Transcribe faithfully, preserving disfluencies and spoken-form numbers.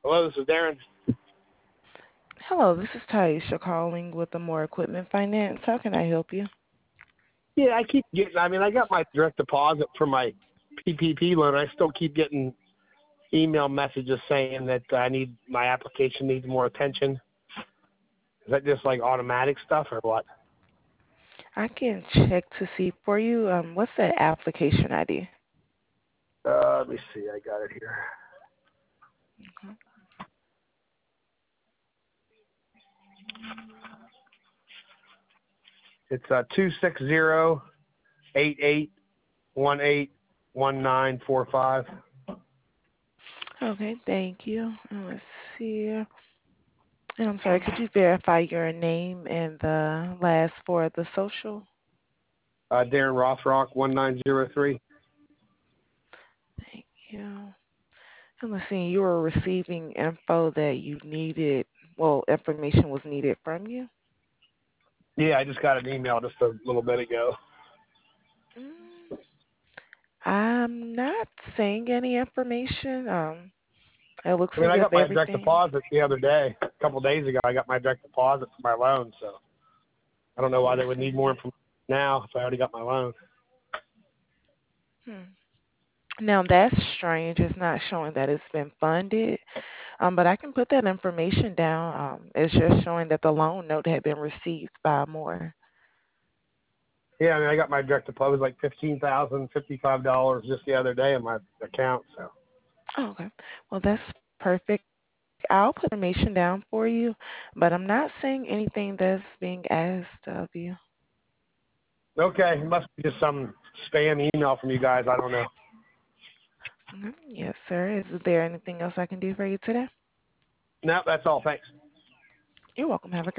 Hello, this is Darren. Hello, this is Taisha calling with the More Equipment Finance. How can I help you? Yeah, I keep getting. I mean, I got my direct deposit for my P P P loan. I still keep getting email messages saying that I need my application needs more attention. Is that just like automatic stuff or what? I can check to see for you. Um, what's that application I D? Uh, let me see. I got it here. It's uh two six zero eight eight one eight one nine four five. Okay, thank you. And let's see. And I'm sorry, could you verify your name and the last four of the social? Uh, Darren Rothrock one nine zero three. Thank you. And let's see, you were receiving info that you needed, well, information was needed from you? Yeah, I just got an email just a little bit ago. Mm, I'm not seeing any information. Um, it looks I mean, as I if got my direct everything. deposit the other day, a couple of days ago. I got my direct deposit for my loan, so I don't know why they would need more information now if I already got my loan. Hmm. Now that's strange. It's not showing that it's been funded. Um, but I can put that information down. Um, it's just showing that the loan note had been received by more. Yeah, I mean, I got my direct deposit. It was like fifteen thousand fifty-five dollars just the other day in my account. So Oh, okay. Well, that's perfect. I'll put information down for you, but I'm not seeing anything that's being asked of you. okay, it must be just some spam email from you guys. I don't know. Mhm. Yes, sir. Is there anything else I can do for you today? No, that's all. Thanks. You're welcome. Have a great